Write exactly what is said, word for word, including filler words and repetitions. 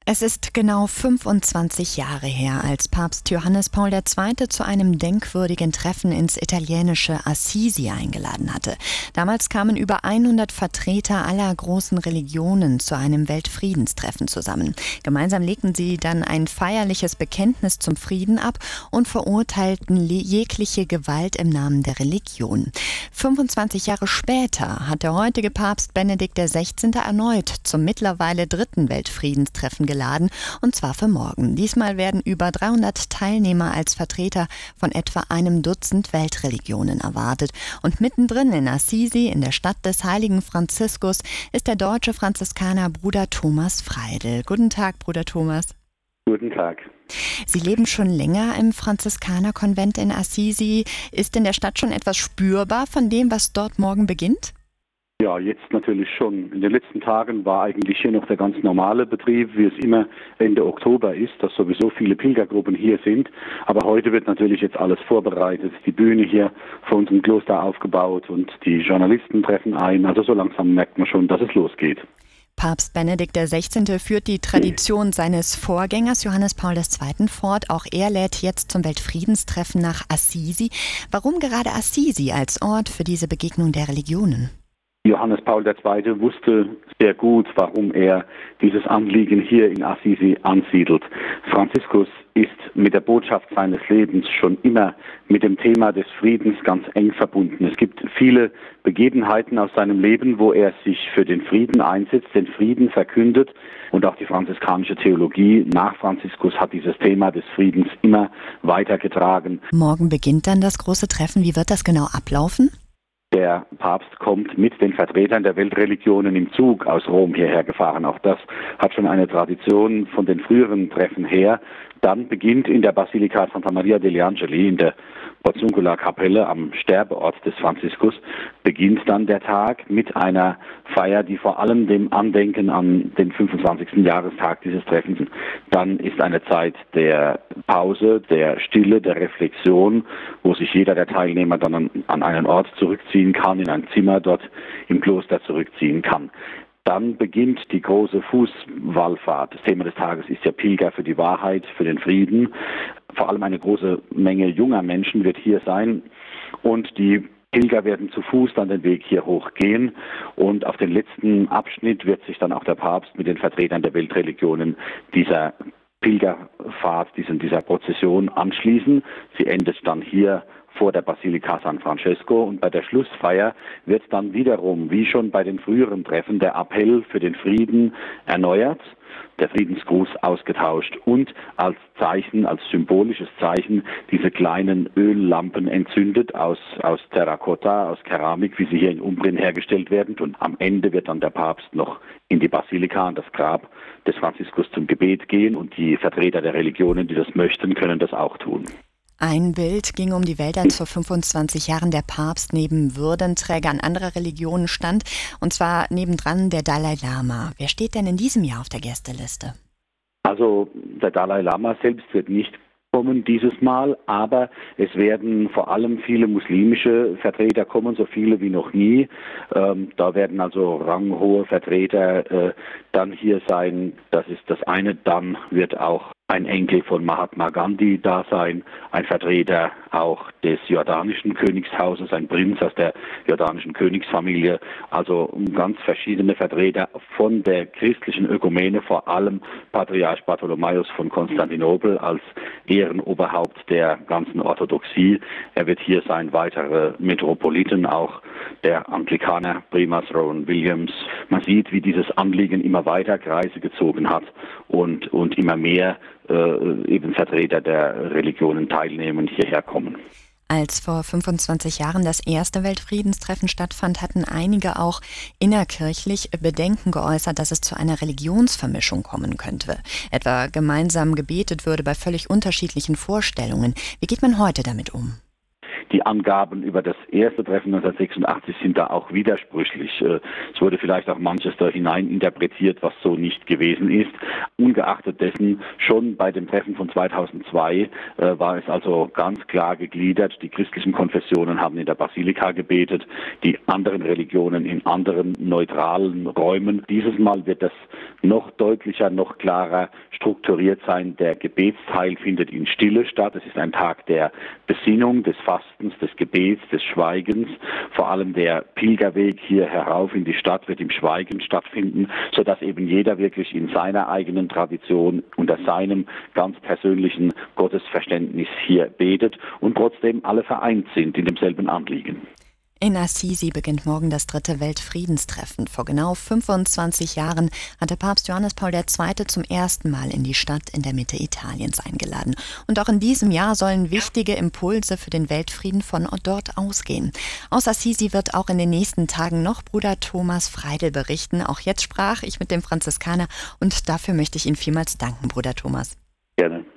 Es ist genau fünfundzwanzig Jahre her, als Papst Johannes Paul der Zweite zu einem denkwürdigen Treffen ins italienische Assisi eingeladen hatte. Damals kamen über hundert Vertreter aller großen Religionen zu einem Weltfriedenstreffen zusammen. Gemeinsam legten sie dann ein feierliches Bekenntnis zum Frieden ab und verurteilten jegliche Gewalt im Namen der Religion. fünfundzwanzig Jahre später hat der heutige Papst Benedikt der Sechzehnte erneut zum mittlerweile dritten Weltfriedenstreffen geladen, und zwar für morgen. Diesmal werden über dreihundert Teilnehmer als Vertreter von etwa einem Dutzend Weltreligionen erwartet. Und mittendrin in Assisi, in der Stadt des heiligen Franziskus, ist der deutsche Franziskaner Bruder Thomas Freidl. Guten Tag, Bruder Thomas. Guten Tag. Sie leben schon länger im Franziskanerkonvent in Assisi. Ist in der Stadt schon etwas spürbar von dem, was dort morgen beginnt? Ja, jetzt natürlich schon. In den letzten Tagen war eigentlich hier noch der ganz normale Betrieb, wie es immer Ende Oktober ist, dass sowieso viele Pilgergruppen hier sind. Aber heute wird natürlich jetzt alles vorbereitet. Die Bühne hier vor unserem Kloster aufgebaut und die Journalisten treffen ein. Also so langsam merkt man schon, dass es losgeht. Papst Benedikt der Sechzehnte führt die Tradition seines Vorgängers Johannes Paul der Zweite fort. Auch er lädt jetzt zum Weltfriedenstreffen nach Assisi. Warum gerade Assisi als Ort für diese Begegnung der Religionen? Johannes Paul der Zweite wusste sehr gut, warum er dieses Anliegen hier in Assisi ansiedelt. Franziskus ist mit der Botschaft seines Lebens schon immer mit dem Thema des Friedens ganz eng verbunden. Es gibt viele Begebenheiten aus seinem Leben, wo er sich für den Frieden einsetzt, den Frieden verkündet. Und auch die franziskanische Theologie nach Franziskus hat dieses Thema des Friedens immer weitergetragen. Morgen beginnt dann das große Treffen. Wie wird das genau ablaufen? Der Papst kommt mit den Vertretern der Weltreligionen im Zug aus Rom hierher gefahren. Auch das hat schon eine Tradition von den früheren Treffen her. Dann beginnt in der Basilika Santa Maria degli Angeli, in der Portiuncula-Kapelle am Sterbeort des Franziskus, beginnt dann der Tag mit einer Feier, die vor allem dem Andenken an den fünfundzwanzigsten Jahrestag dieses Treffens. Dann ist eine Zeit der Pause, der Stille, der Reflexion, wo sich jeder der Teilnehmer dann an, an einen Ort zurückziehen kann, in ein Zimmer dort im Kloster zurückziehen kann. Dann beginnt die große Fußwallfahrt. Das Thema des Tages ist ja Pilger für die Wahrheit, für den Frieden. Vor allem eine große Menge junger Menschen wird hier sein und die Pilger werden zu Fuß dann den Weg hier hochgehen und auf den letzten Abschnitt wird sich dann auch der Papst mit den Vertretern der Weltreligionen dieser Pilgerfahrt, diesen, dieser Prozession anschließen. Sie endet dann hier vor der Basilika San Francesco und bei der Schlussfeier wird dann wiederum, wie schon bei den früheren Treffen, der Appell für den Frieden erneuert, der Friedensgruß ausgetauscht und als Zeichen, als symbolisches Zeichen diese kleinen Öllampen entzündet aus, aus Terrakotta, aus Keramik, wie sie hier in Umbrien hergestellt werden. Und am Ende wird dann der Papst noch in die Basilika, an das Grab des Franziskus zum Gebet gehen und die Vertreter der Religionen, die das möchten, können das auch tun. Ein Bild ging um die Welt, als vor fünfundzwanzig Jahren der Papst neben Würdenträgern anderer Religionen stand, und zwar nebendran der Dalai Lama. Wer steht denn in diesem Jahr auf der Gästeliste? Also der Dalai Lama selbst wird nicht kommen dieses Mal, aber es werden vor allem viele muslimische Vertreter kommen, so viele wie noch nie. Ähm, da werden also ranghohe Vertreter äh, dann hier sein. Das ist das eine. Dann wird auch ein Enkel von Mahatma Gandhi da sein, ein Vertreter auch des jordanischen Königshauses, ein Prinz aus der jordanischen Königsfamilie, also ganz verschiedene Vertreter von der christlichen Ökumene, vor allem Patriarch Bartholomäus von Konstantinopel als Ehrenoberhaupt der ganzen Orthodoxie. Er wird hier sein, weitere Metropoliten, auch der Anglikaner Primas Rowan Williams. Man sieht, wie dieses Anliegen immer weiter Kreise gezogen hat und, und immer mehr äh, eben Vertreter der Religionen teilnehmen, hierher kommen. Als vor fünfundzwanzig Jahren das erste Weltfriedenstreffen stattfand, hatten einige auch innerkirchlich Bedenken geäußert, dass es zu einer Religionsvermischung kommen könnte. Etwa gemeinsam gebetet würde bei völlig unterschiedlichen Vorstellungen. Wie geht man heute damit um? Die Angaben über das erste Treffen neunzehnhundertsechsundachtzig sind da auch widersprüchlich. Es wurde vielleicht auch manches da hinein interpretiert, was so nicht gewesen ist. Ungeachtet dessen, schon bei dem Treffen von zweitausendzwei äh, war es also ganz klar gegliedert. Die christlichen Konfessionen haben in der Basilika gebetet, die anderen Religionen in anderen neutralen Räumen. Dieses Mal wird das noch deutlicher, noch klarer strukturiert sein. Der Gebetsteil findet in Stille statt. Es ist ein Tag der Besinnung, des Fastens, des Gebets, des Schweigens. Vor allem der Pilgerweg hier herauf in die Stadt wird im Schweigen stattfinden, sodass eben jeder wirklich in seiner eigenen Tradition, unter seinem ganz persönlichen Gottesverständnis hier betet und trotzdem alle vereint sind in demselben Anliegen. In Assisi beginnt morgen das dritte Weltfriedenstreffen. Vor genau fünfundzwanzig Jahren hatte Papst Johannes Paul der Zweite zum ersten Mal in die Stadt in der Mitte Italiens eingeladen. Und auch in diesem Jahr sollen wichtige Impulse für den Weltfrieden von dort ausgehen. Aus Assisi wird auch in den nächsten Tagen noch Bruder Thomas Freidl berichten. Auch jetzt sprach ich mit dem Franziskaner und dafür möchte ich Ihnen vielmals danken, Bruder Thomas. Gerne.